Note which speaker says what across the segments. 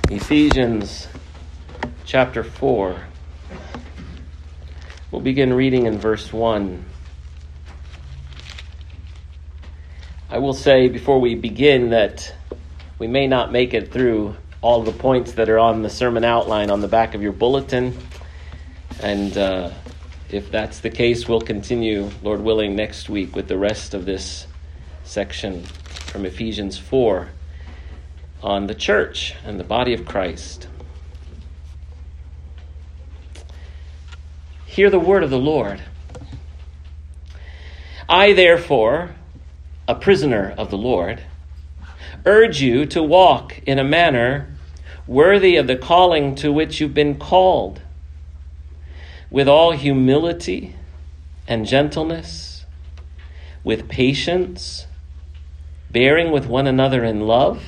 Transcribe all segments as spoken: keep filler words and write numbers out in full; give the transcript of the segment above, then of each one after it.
Speaker 1: Ephesians chapter four. We'll begin reading in verse one. I will say before we begin that we may not make it through all the points that are on the sermon outline on the back of your bulletin. And uh, if that's the case, we'll continue, Lord willing, next week with the rest of this section from Ephesians four on the church and the body of Christ. Hear the word of the Lord. I, therefore, a prisoner of the Lord, urge you to walk in a manner worthy of the calling to which you've been called, with all humility and gentleness, with patience, bearing with one another in love,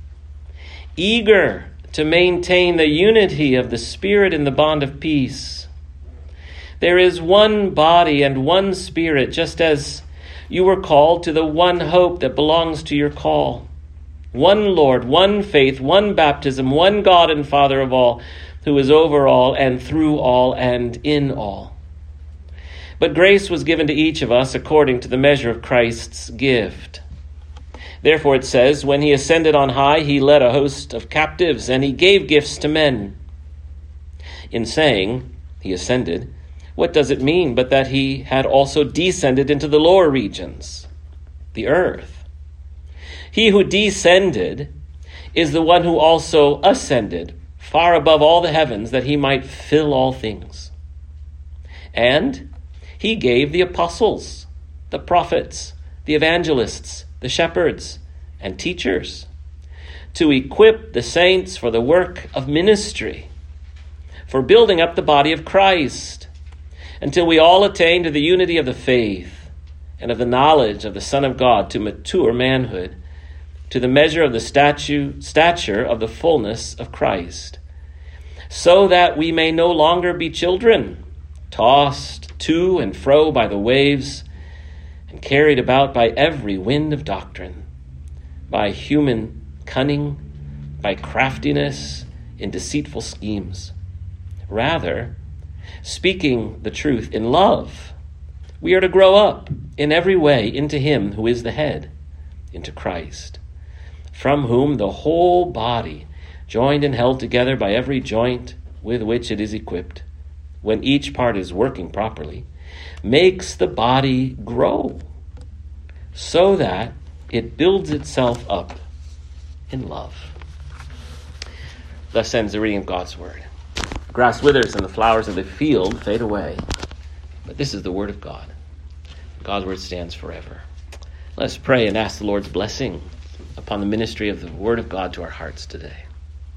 Speaker 1: eager to maintain the unity of the Spirit in the bond of peace. There is one body and one Spirit, just as you were called to the one hope that belongs to your call. One Lord, one faith, one baptism, one God and Father of all, who is over all and through all and in all. But grace was given to each of us according to the measure of Christ's gift. Therefore it says, when he ascended on high, he led a host of captives, and he gave gifts to men. In saying, he ascended, what does it mean but that he had also descended into the lower regions, the earth? He who descended is the one who also ascended far above all the heavens, that he might fill all things. And he gave the apostles, the prophets, the evangelists, the shepherds, and teachers to equip the saints for the work of ministry, for building up the body of Christ, until we all attain to the unity of the faith and of the knowledge of the Son of God, to mature manhood, to the measure of the statu- stature of the fullness of Christ, so that we may no longer be children, tossed to and fro by the waves, and carried about by every wind of doctrine, by human cunning, by craftiness in deceitful schemes. Rather, speaking the truth in love, we are to grow up in every way into him who is the head, into Christ, from whom the whole body, joined and held together by every joint with which it is equipped, when each part is working properly, makes the body grow, so that it builds itself up in love. Thus ends the reading of God's word. The grass withers and the flowers of the field fade away, but this is the word of God. God's word stands forever. Let's pray and ask the Lord's blessing upon the ministry of the word of God to our hearts today.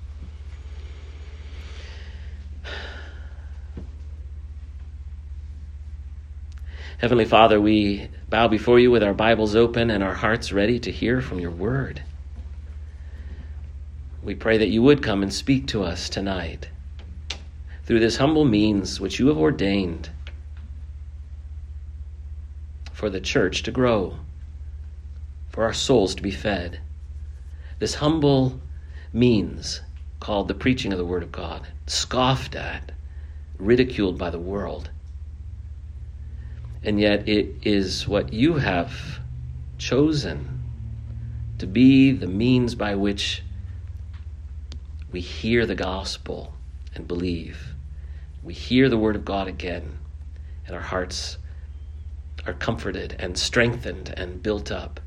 Speaker 1: Heavenly Father, we bow before you with our Bibles open and our hearts ready to hear from your word. We pray that you would come and speak to us tonight through this humble means which you have ordained for the church to grow, for our souls to be fed. This humble means called the preaching of the word of God, scoffed at, ridiculed by the world. And yet it is what you have chosen to be the means by which we hear the gospel and believe. We hear the word of God again, and our hearts are comforted and strengthened and built up.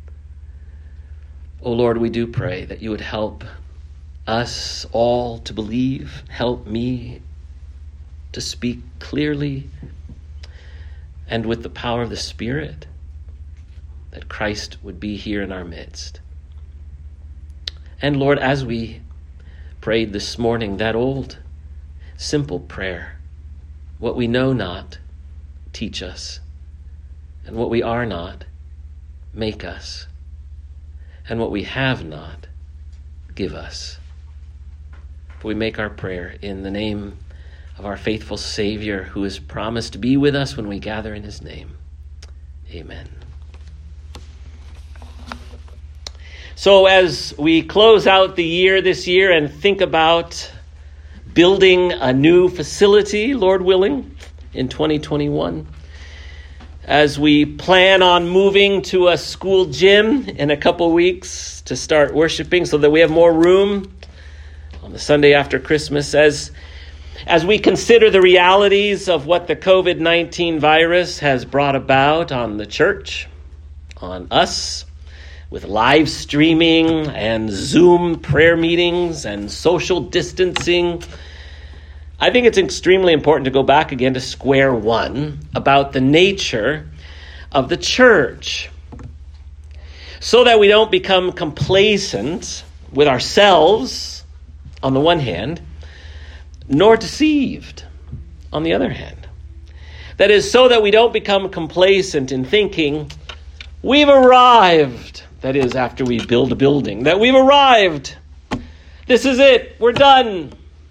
Speaker 1: Oh Lord, we do pray that you would help us all to believe, help me to speak clearly and with the power of the Spirit, that Christ would be here in our midst. And Lord, as we prayed this morning, that old, simple prayer, what we know not, teach us, and what we are not, make us, and what we have not, give us. For we make our prayer in the name of our faithful Savior, who has promised to be with us when we gather in his name. Amen. So as we close out the year this year and think about building a new facility, Lord willing, in twenty twenty-one, as we plan on moving to a school gym in a couple weeks to start worshiping so that we have more room on the Sunday after Christmas, as as we consider the realities of what the covid nineteen virus has brought about on the church, on us, with live streaming and Zoom prayer meetings and social distancing, I think it's extremely important to go back again to square one about the nature of the church, so that we don't become complacent with ourselves on the one hand, nor deceived on the other hand. That is, so that we don't become complacent in thinking we've arrived. That is, after we build a building, that we've arrived. This is it. We're done.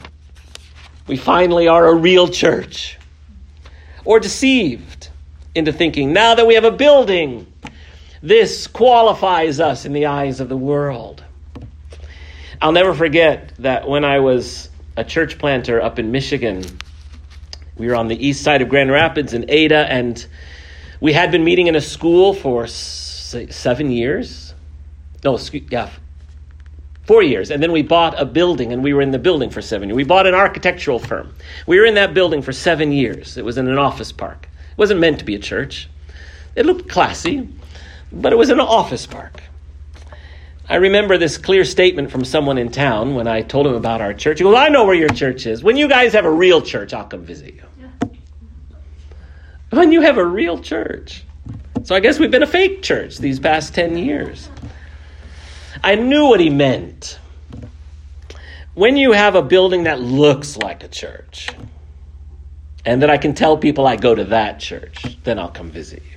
Speaker 1: We finally are a real church. Or deceived into thinking, now that we have a building, this qualifies us in the eyes of the world. I'll never forget that when I was a church planter up in Michigan, we were on the east side of Grand Rapids in Ada, and we had been meeting in a school for seven years. No, yeah, four years. And then we bought a building, and we were in the building for seven years. We bought an architectural firm. We were in that building for seven years. It was in an office park. It wasn't meant to be a church. It looked classy, but it was an office park. I remember this clear statement from someone in town when I told him about our church. He goes, I know where your church is. When you guys have a real church, I'll come visit you. Yeah. When you have a real church. So I guess we've been a fake church these past ten years. I knew what he meant. When you have a building that looks like a church, and that I can tell people I go to that church, then I'll come visit you.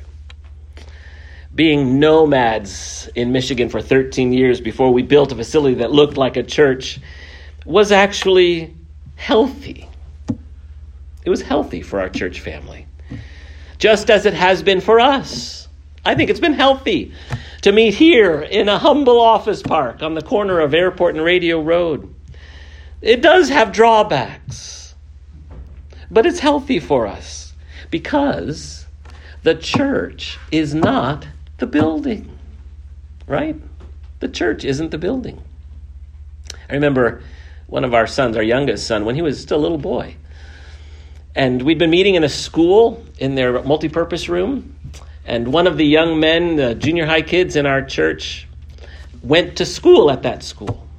Speaker 1: Being nomads in Michigan for thirteen years before we built a facility that looked like a church was actually healthy. It was healthy for our church family, just as it has been for us. I think it's been healthy to meet here in a humble office park on the corner of Airport and Radio Road. It does have drawbacks, but it's healthy for us because the church is not the building, right? The church isn't the building. I remember one of our sons, our youngest son, when he was still a little boy. And we'd been meeting in a school in their multipurpose room. And one of the young men, the junior high kids in our church, went to school at that school.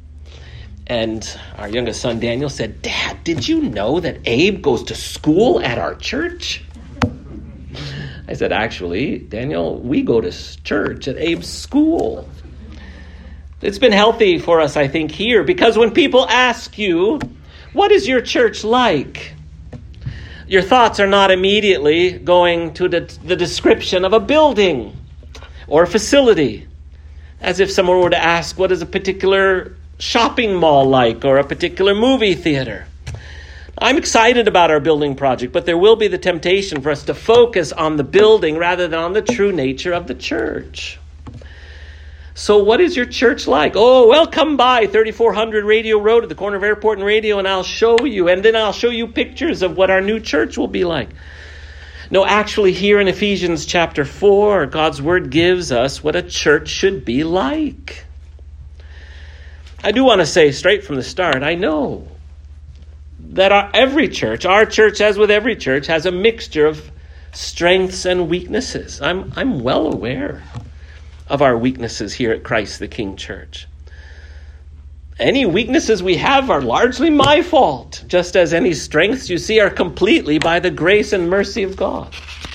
Speaker 1: And our youngest son, Daniel, said, Dad, did you know that Abe goes to school at our church? I said, actually, Daniel, we go to church at Abe's school. It's been healthy for us, I think, here, because when people ask you, what is your church like? Your thoughts are not immediately going to the, the description of a building or a facility, as if someone were to ask, what is a particular shopping mall like or a particular movie theater? I'm excited about our building project, but there will be the temptation for us to focus on the building rather than on the true nature of the church. So what is your church like? Oh, well, come by thirty-four hundred Radio Road at the corner of Airport and Radio, and I'll show you. And then I'll show you pictures of what our new church will be like. No, actually, here in Ephesians chapter four, God's word gives us what a church should be like. I do want to say straight from the start, I know that our, every church, our church, as with every church, has a mixture of strengths and weaknesses. I'm I'm well aware of our weaknesses here at Christ the King Church. Any weaknesses we have are largely my fault, just as any strengths you see are completely by the grace and mercy of God.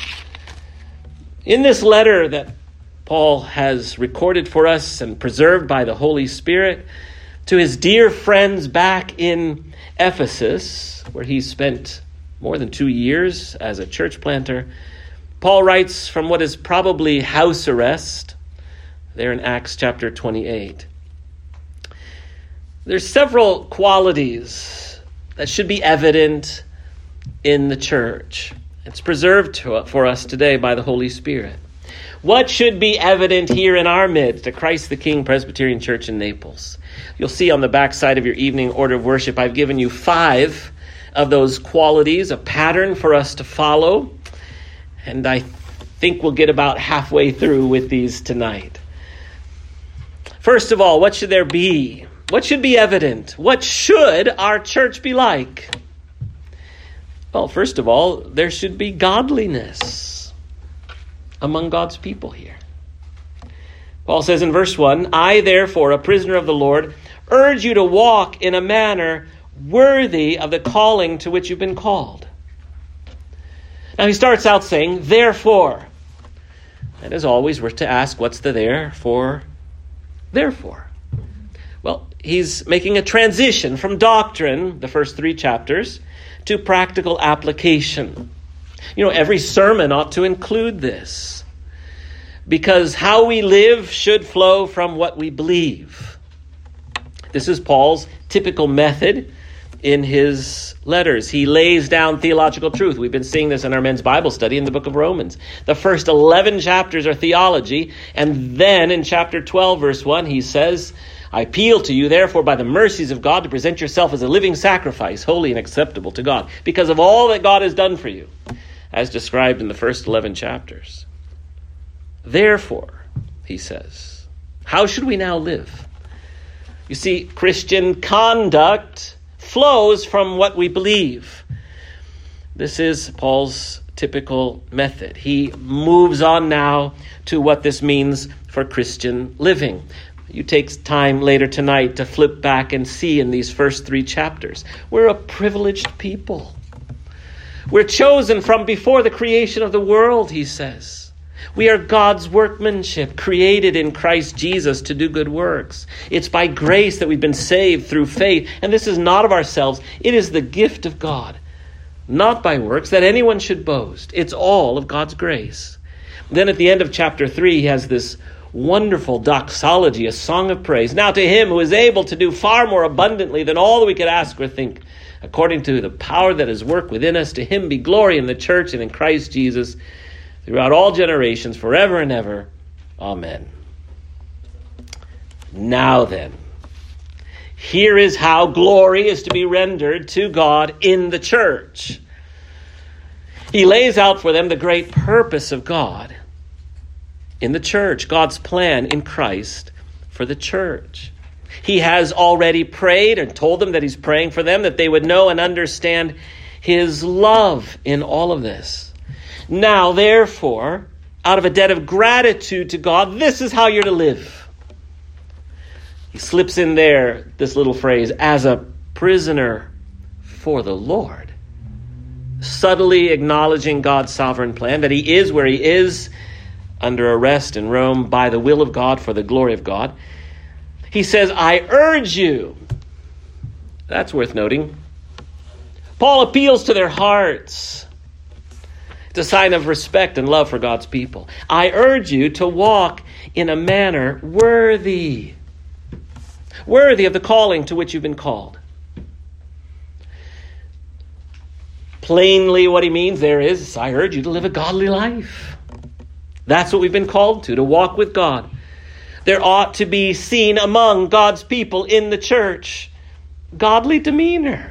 Speaker 1: In this letter that Paul has recorded for us and preserved by the Holy Spirit to his dear friends back in Ephesus, where he spent more than two years as a church planter, Paul writes from what is probably house arrest, there in Acts chapter twenty-eight. There's several qualities that should be evident in the church. It's preserved to, for us today by the Holy Spirit. What should be evident here in our midst at Christ the King Presbyterian Church in Naples? You'll see on the back side of your evening order of worship, I've given you five of those qualities, a pattern for us to follow. And I think we'll get about halfway through with these tonight. First of all, what should there be? What should be evident? What should our church be like? Well, first of all, there should be godliness among God's people here. Paul says in verse one, I therefore, a prisoner of the Lord, urge you to walk in a manner worthy of the calling to which you've been called. Now he starts out saying, therefore. And as always, we're to ask, what's the therefore? Therefore. Well, he's making a transition from doctrine, the first three chapters, to practical application. You know, every sermon ought to include this, because how we live should flow from what we believe. This is Paul's typical method in his letters. He lays down theological truth. We've been seeing this in our men's Bible study in the book of Romans. The first eleven chapters are theology, and then in chapter twelve, verse one, he says, I appeal to you, therefore, by the mercies of God, to present yourself as a living sacrifice, holy and acceptable to God, because of all that God has done for you, as described in the first eleven chapters. Therefore, he says, how should we now live? You see, Christian conduct flows from what we believe. This is Paul's typical method. He moves on now to what this means for Christian living. You take time later tonight to flip back and see in these first three chapters. We're a privileged people. We're chosen from before the creation of the world, he says. We are God's workmanship, created in Christ Jesus to do good works. It's by grace that we've been saved through faith. And this is not of ourselves. It is the gift of God, not by works, that anyone should boast. It's all of God's grace. Then at the end of chapter three, he has this wonderful doxology, a song of praise. Now to him who is able to do far more abundantly than all that we could ask or think, according to the power that is worked within us, to him be glory in the church and in Christ Jesus throughout all generations, forever and ever. Amen. Now then, here is how glory is to be rendered to God in the church. He lays out for them the great purpose of God in the church, God's plan in Christ for the church. He has already prayed and told them that he's praying for them, that they would know and understand his love in all of this. Now, therefore, out of a debt of gratitude to God, this is how you're to live. He slips in there this little phrase, as a prisoner for the Lord, subtly acknowledging God's sovereign plan, that he is where he is, under arrest in Rome by the will of God for the glory of God. He says, I urge you. That's worth noting. Paul appeals to their hearts. It's a sign of respect and love for God's people. I urge you to walk in a manner worthy, worthy of the calling to which you've been called. Plainly, what he means there is, I urge you to live a godly life. That's what we've been called to, to walk with God. There ought to be seen among God's people in the church godly demeanor.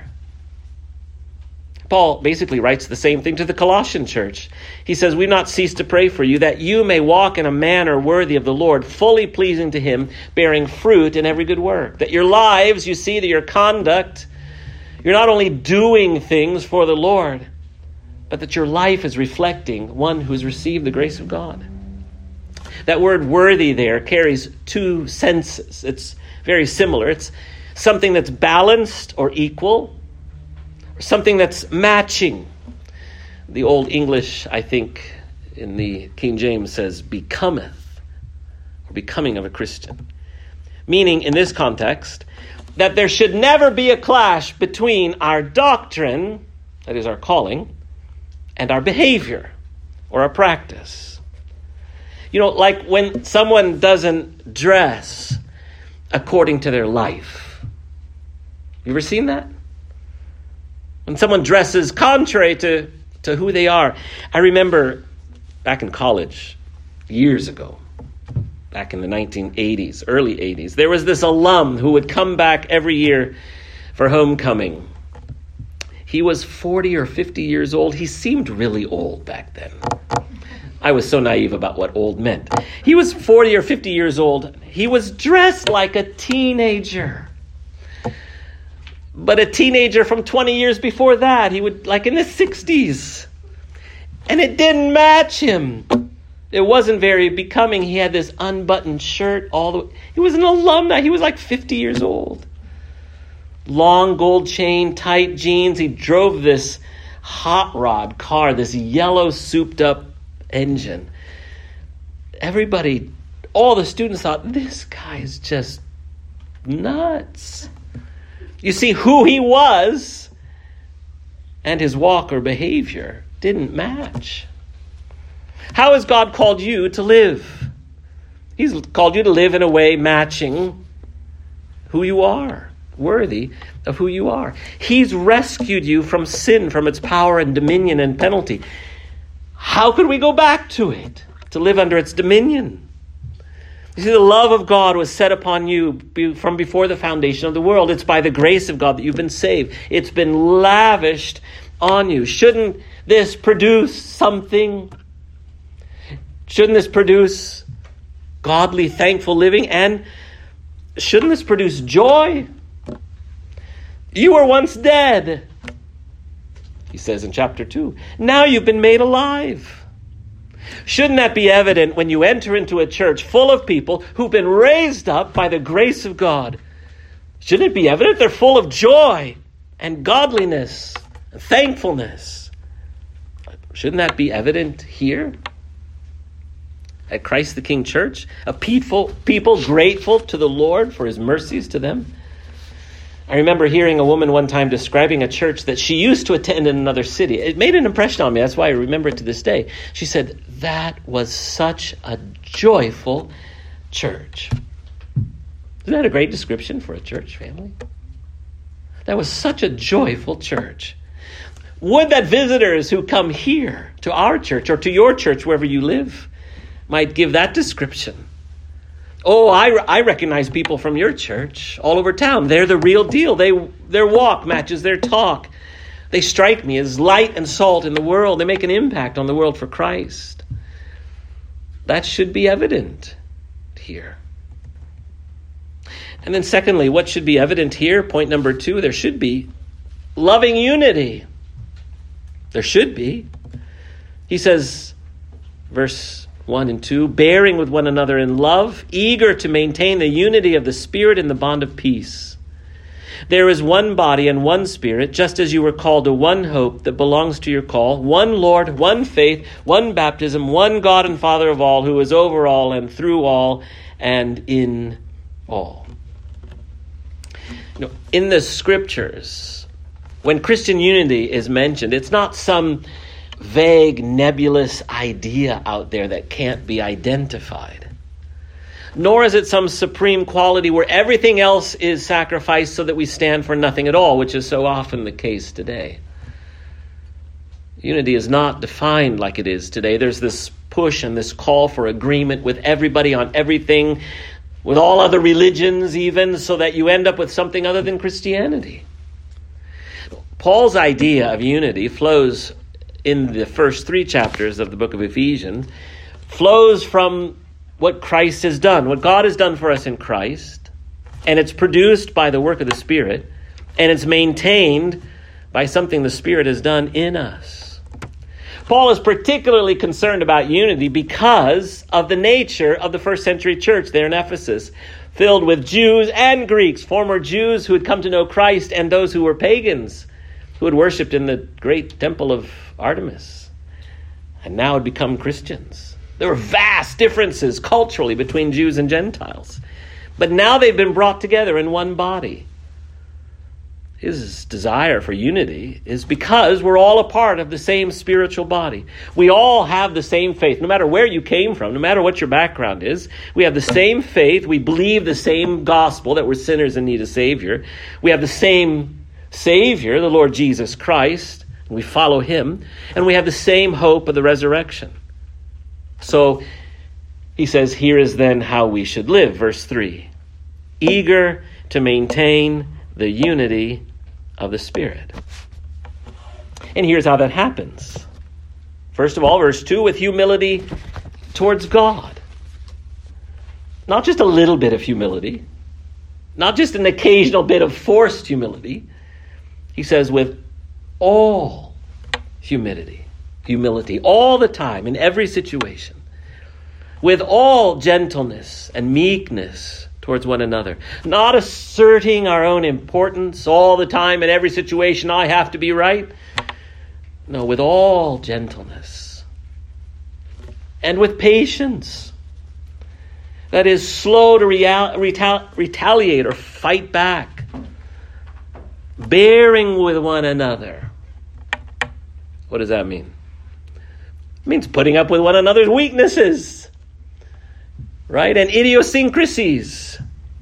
Speaker 1: Paul basically writes the same thing to the Colossian church. He says, we've not ceased to pray for you, that you may walk in a manner worthy of the Lord, fully pleasing to him, bearing fruit in every good work. That your lives, you see, that your conduct, you're not only doing things for the Lord, but that your life is reflecting one who has received the grace of God. That word worthy there carries two senses. It's very similar. It's something that's balanced or equal, or something that's matching. The Old English, I think, in the King James says, becometh, or becoming of a Christian. Meaning, in this context, that there should never be a clash between our doctrine, that is our calling, and our behavior or our practice. You know, like when someone doesn't dress according to their life. You ever seen that? When someone dresses contrary to, to who they are. I remember back in college, years ago, back in the nineteen eighties, early eighties, there was this alum who would come back every year for homecoming. He was forty or fifty years old. He seemed really old back then. I was so naive about what old meant. He was forty or fifty years old. He was dressed like a teenager. But a teenager from twenty years before that, he would, like in the sixties. And it didn't match him. It wasn't very becoming. He had this unbuttoned shirt all the way. He was an alumni. He was like fifty years old. Long gold chain, tight jeans. He drove this hot rod car, this yellow souped up engine. Everybody, all the students thought, this guy is just nuts. You see, who he was and his walk or behavior didn't match. How has God called you to live? He's called you to live in a way matching who you are, worthy of who you are. He's rescued you from sin, from its power and dominion and penalty. How could we go back to it, to live under its dominion? You see, the love of God was set upon you from before the foundation of the world. It's by the grace of God that you've been saved. It's been lavished on you. Shouldn't this produce something? Shouldn't this produce godly, thankful living? And shouldn't this produce joy? You were once dead, he says in chapter two. Now you've been made alive. Shouldn't that be evident when you enter into a church full of people who've been raised up by the grace of God? Shouldn't it be evident they're full of joy and godliness and thankfulness? Shouldn't that be evident here at Christ the King Church? A people, people grateful to the Lord for his mercies to them. I remember hearing a woman one time describing a church that she used to attend in another city. It made an impression on me. That's why I remember it to this day. She said, that was such a joyful church. Isn't that a great description for a church family? That was such a joyful church. Would that visitors who come here to our church or to your church, wherever you live, might give that description. Oh, I, I recognize people from your church all over town. They're the real deal. They Their walk matches their talk. They strike me as light and salt in the world. They make an impact on the world for Christ. That should be evident here. And then secondly, what should be evident here? Point number two, there should be loving unity. There should be. He says, verse one and two, bearing with one another in love, eager to maintain the unity of the Spirit in the bond of peace. There is one body and one Spirit, just as you were called to one hope that belongs to your call, one Lord, one faith, one baptism, one God and Father of all, who is over all and through all and in all. You know, in the scriptures, when Christian unity is mentioned, it's not some vague, nebulous idea out there that can't be identified. Nor is it some supreme quality where everything else is sacrificed so that we stand for nothing at all, which is so often the case today. Unity is not defined like it is today. There's this push and this call for agreement with everybody on everything, with all other religions even, so that you end up with something other than Christianity. Paul's idea of unity flows in the first three chapters of the book of Ephesians, flows from what Christ has done, what God has done for us in Christ, and it's produced by the work of the Spirit, and it's maintained by something the Spirit has done in us. Paul is particularly concerned about unity because of the nature of the first century church there in Ephesus, filled with Jews and Greeks, former Jews who had come to know Christ, and those who were pagans, who had worshipped in the great temple of Artemis, and now had become Christians. There were vast differences culturally between Jews and Gentiles, but now they've been brought together in one body. His desire for unity is because we're all a part of the same spiritual body. We all have the same faith, no matter where you came from, no matter what your background is. We have the same faith. We believe the same gospel, that we're sinners in need of Savior. We have the same Savior, the Lord Jesus Christ. We follow him, and we have the same hope of the resurrection. So he says, here is then how we should live. Verse three, eager to maintain the unity of the Spirit. And here's how that happens. First of all, verse two, with humility towards God. Not just a little bit of humility, not just an occasional bit of forced humility. He says with all humility, humility, all the time, in every situation, with all gentleness and meekness towards one another, not asserting our own importance all the time in every situation, I have to be right. No, with all gentleness and with patience. That is, slow to real, retal, retaliate or fight back. Bearing with one another. What does that mean? It means putting up with one another's weaknesses, right? And idiosyncrasies.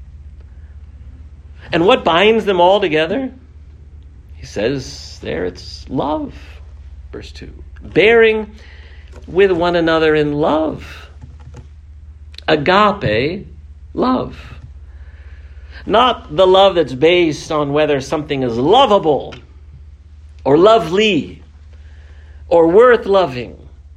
Speaker 1: And what binds them all together? He says there it's love. Verse two. Bearing with one another in love. Agape love. Not the love that's based on whether something is lovable or lovely or worth loving.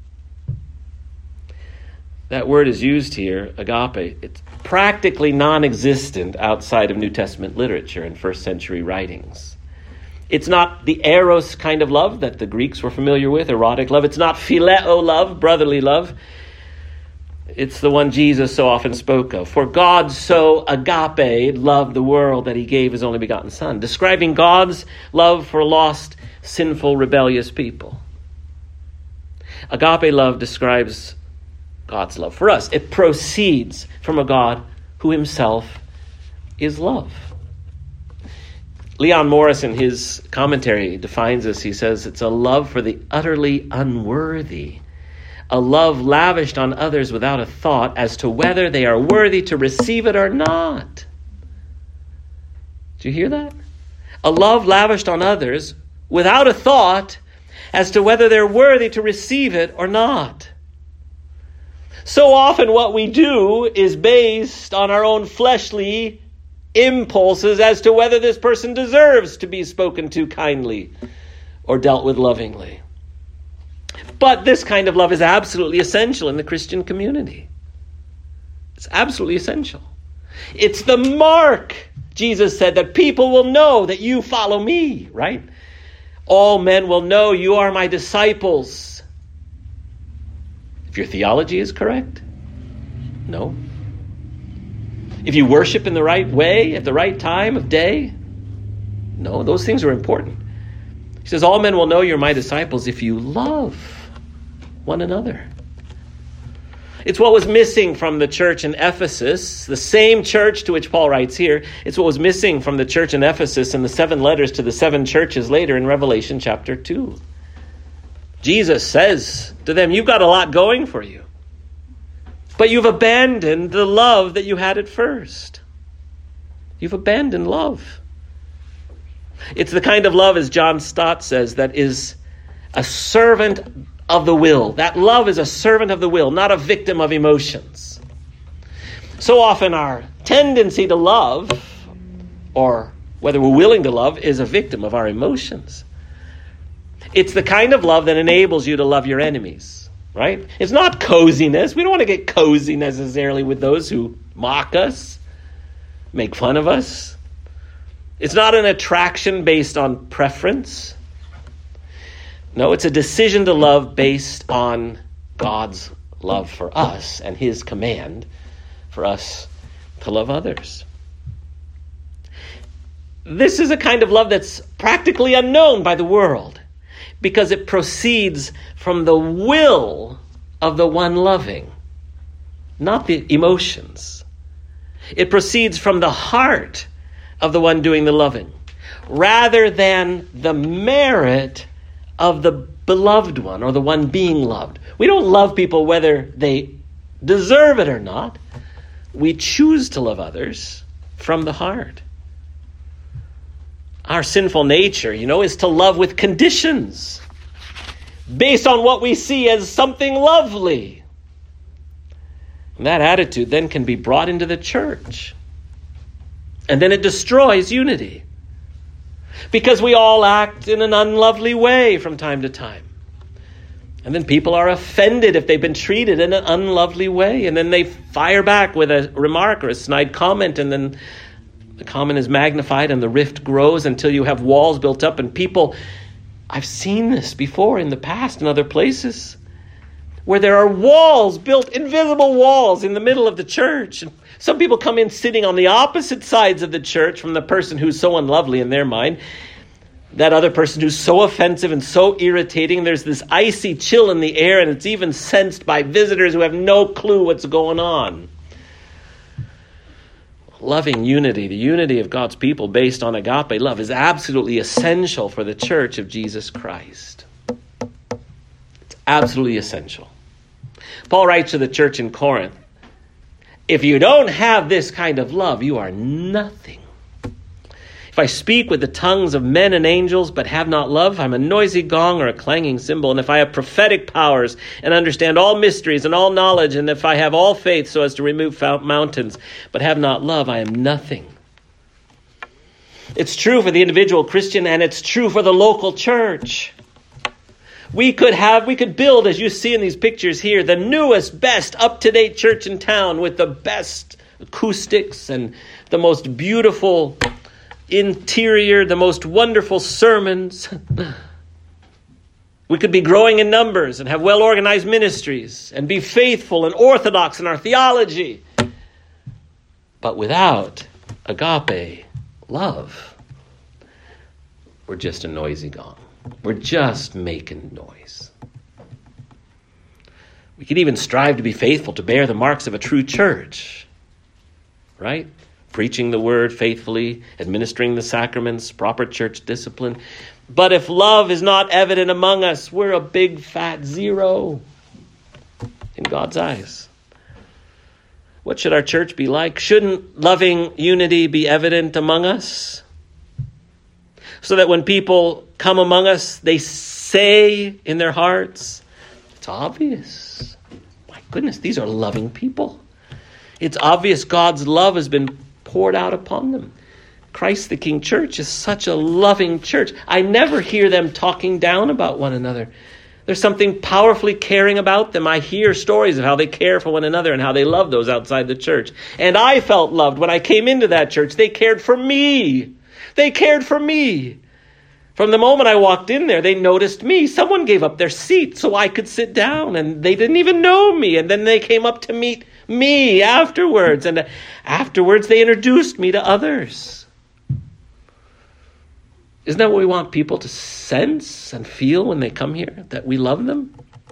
Speaker 1: That word is used here, agape. It's practically non-existent outside of New Testament literature and first century writings. It's not the eros kind of love that the Greeks were familiar with, erotic love. It's not phileo love, brotherly love. It's the one Jesus so often spoke of. For God so agape loved the world that he gave his only begotten Son, describing God's love for lost, sinful, rebellious people. Agape love describes God's love for us. It proceeds from a God who himself is love. Leon Morris, in his commentary, defines this. He says it's a love for the utterly unworthy, a love lavished on others without a thought as to whether they are worthy to receive it or not. Did you hear that? A love lavished on others without a thought as to whether they're worthy to receive it or not. So often what we do is based on our own fleshly impulses as to whether this person deserves to be spoken to kindly or dealt with lovingly. But this kind of love is absolutely essential in the Christian community. It's absolutely essential. It's the mark, Jesus said, that people will know that you follow me, right? All men will know you are my disciples. If your theology is correct? No. If you worship in the right way, at the right time of day? No, those things are important. He says, all men will know you're my disciples if you love one another. It's what was missing from the church in Ephesus, the same church to which Paul writes here. It's what was missing from the church in Ephesus in the seven letters to the seven churches later in Revelation chapter two. Jesus says to them, you've got a lot going for you, but you've abandoned the love that you had at first. You've abandoned love. It's the kind of love, as John Stott says, that is a servant of the will. That love is a servant of the will, not a victim of emotions. So often our tendency to love, or whether we're willing to love, is a victim of our emotions. It's the kind of love that enables you to love your enemies, right? It's not coziness. We don't want to get cozy necessarily with those who mock us, make fun of us. It's not an attraction based on preference. No, it's a decision to love based on God's love for us and his command for us to love others. This is a kind of love that's practically unknown by the world because it proceeds from the will of the one loving, not the emotions. It proceeds from the heart of the one doing the loving, rather than the merit of the beloved one or the one being loved. We don't love people whether they deserve it or not. We choose to love others from the heart. Our sinful nature, you know, is to love with conditions based on what we see as something lovely. And that attitude then can be brought into the church. And then it destroys unity. Because we all act in an unlovely way from time to time. And then people are offended if they've been treated in an unlovely way. And then they fire back with a remark or a snide comment. And then the comment is magnified and the rift grows until you have walls built up. And people, I've seen this before in the past in other places, where there are walls built, invisible walls in the middle of the church. And some people come in sitting on the opposite sides of the church from the person who's so unlovely in their mind. That other person who's so offensive and so irritating. There's this icy chill in the air, and it's even sensed by visitors who have no clue what's going on. Loving unity, the unity of God's people based on agape love, is absolutely essential for the church of Jesus Christ. It's absolutely essential. Paul writes to the church in Corinth, if you don't have this kind of love, you are nothing. If I speak with the tongues of men and angels, but have not love, I'm a noisy gong or a clanging cymbal. And if I have prophetic powers and understand all mysteries and all knowledge, and if I have all faith so as to remove mountains, but have not love, I am nothing. It's true for the individual Christian, and it's true for the local church. We could have, we could build, as you see in these pictures here, the newest, best, up-to-date church in town with the best acoustics and the most beautiful interior, the most wonderful sermons. We could be growing in numbers and have well-organized ministries and be faithful and orthodox in our theology. But without agape love, we're just a noisy gong. We're just making noise. We could even strive to be faithful, to bear the marks of a true church, right? Preaching the word faithfully, administering the sacraments, proper church discipline. But if love is not evident among us, we're a big fat zero in God's eyes. What should our church be like? Shouldn't loving unity be evident among us? So that when people come among us, they say in their hearts, it's obvious. My goodness, these are loving people. It's obvious God's love has been poured out upon them. Christ the King Church is such a loving church. I never hear them talking down about one another. There's something powerfully caring about them. I hear stories of how they care for one another and how they love those outside the church. And I felt loved when I came into that church. They cared for me. They cared for me. From the moment I walked in there, they noticed me. Someone gave up their seat so I could sit down, and they didn't even know me. And then they came up to meet me afterwards. And afterwards, they introduced me to others. Isn't that what we want people to sense and feel when they come here? That we love them?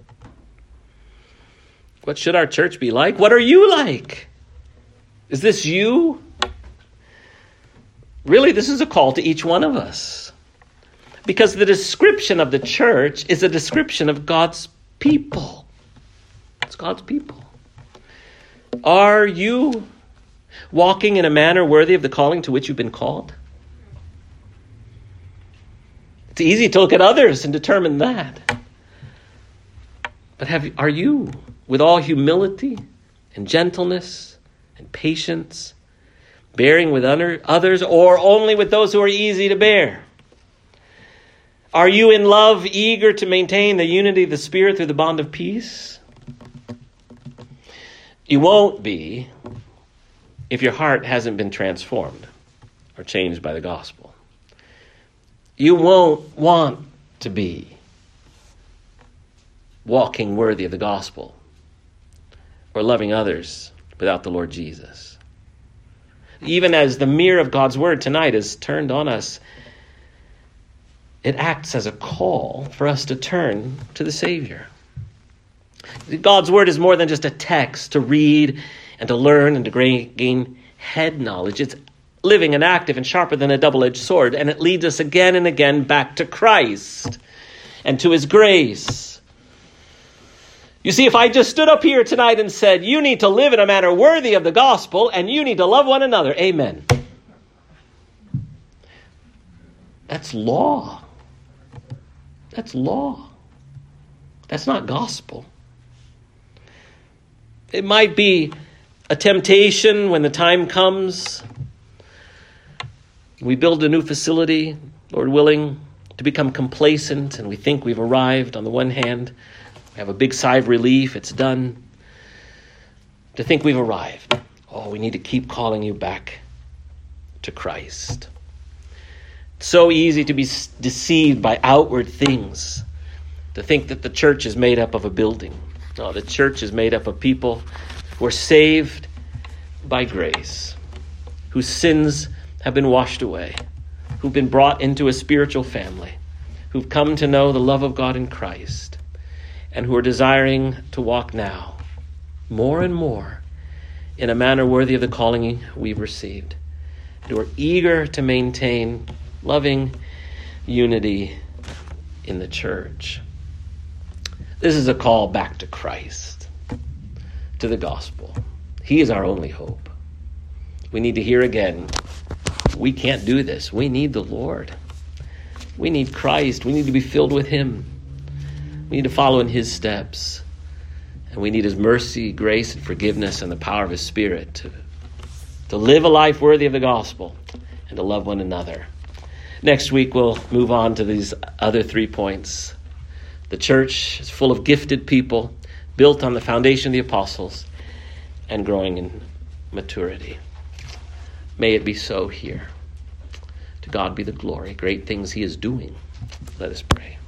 Speaker 1: What should our church be like? What are you like? Is this you? Really, this is a call to each one of us. Because the description of the church is a description of God's people. It's God's people. Are you walking in a manner worthy of the calling to which you've been called? It's easy to look at others and determine that. But have are you, with all humility and gentleness and patience, bearing with others, or only with those who are easy to bear? Are you in love, eager to maintain the unity of the Spirit through the bond of peace? You won't be if your heart hasn't been transformed or changed by the gospel. You won't want to be walking worthy of the gospel or loving others without the Lord Jesus. Even as the mirror of God's word tonight is turned on us, it acts as a call for us to turn to the Savior. God's word is more than just a text to read and to learn and to gain head knowledge. It's living and active and sharper than a double-edged sword, and it leads us again and again back to Christ and to his grace. You see, if I just stood up here tonight and said, you need to live in a manner worthy of the gospel and you need to love one another, amen. That's law. That's law. That's not gospel. It might be a temptation when the time comes. We build a new facility, Lord willing, to become complacent, and we think we've arrived. On the one hand, we have a big sigh of relief, it's done. To think we've arrived. Oh, we need to keep calling you back to Christ. It's so easy to be deceived by outward things, to think that the church is made up of a building. No, the church is made up of people who are saved by grace, whose sins have been washed away, who've been brought into a spiritual family, who've come to know the love of God in Christ, and who are desiring to walk now more and more in a manner worthy of the calling we've received, and who are eager to maintain loving unity in the church. This is a call back to Christ, to the gospel. He is our only hope. We need to hear again, we can't do this. We need the Lord. We need Christ. We need to be filled with him. We need to follow in his steps. And we need his mercy, grace, and forgiveness, and the power of his Spirit to, to live a life worthy of the gospel and to love one another. Next week, we'll move on to these other three points. The church is full of gifted people, built on the foundation of the apostles, and growing in maturity. May it be so here. To God be the glory. Great things he is doing. Let us pray.